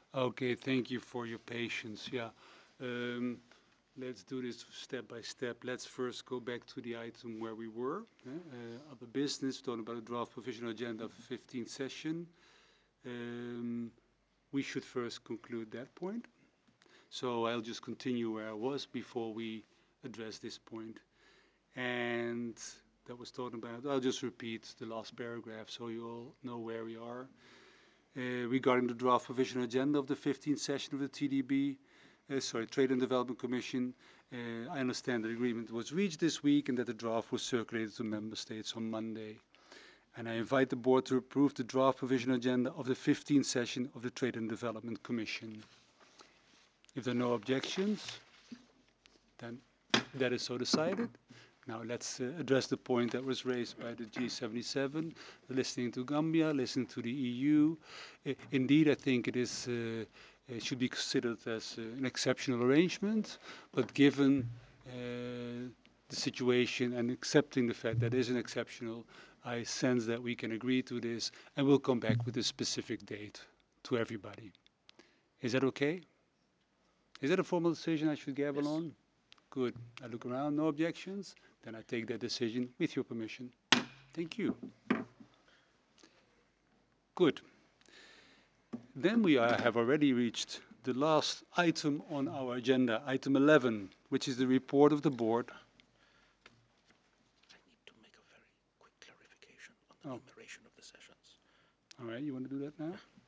Okay, thank you for your patience. Yeah. Um, let's do this step by step. Let's first go back to the item where we were. Other business, talking about the draft provisional agenda of the 15th session. Um, we should first conclude that point. So I'll just continue where I was before we address this point. And that was talking about, I'll just repeat the last paragraph so you all know where we are. Regarding the draft provisional agenda of the 15th session of the TDB, Trade and Development Commission, I understand the agreement was reached this week and that the draft was circulated to member states on Monday. And I invite the board to approve the draft provisional agenda of the 15th session of the Trade and Development Commission. If there are no objections, then that is so decided. Now let's address the point that was raised by the G77, listening to Gambia, listening to the EU. Indeed, I think it should be considered as an exceptional arrangement, but given the situation and accepting the fact that it is an exceptional, I sense that we can agree to this and we'll come back with a specific date to everybody. Is that okay? Is that a formal decision I should gavel Yes. on? Good. I look around, no objections. Then I take that decision with your permission. Thank you. Good. Then we have already reached the last item on our agenda, item 11, which is the report of the board. I need to make a very quick clarification on the Oh, numeration of the sessions. all right. You want to do that now?